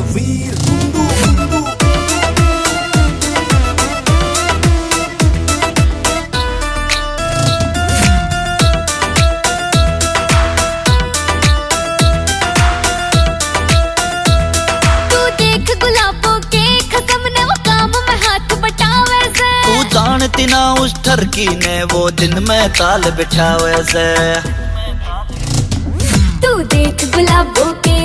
वीर गुंडू गुंडू। तू देख गुलाबों के खत्म ने वो काम में हाथ बटावे से। तू जानती ना उस ठरकी ने वो दिन में ताल बिठावे से। तू देख गुलाबों के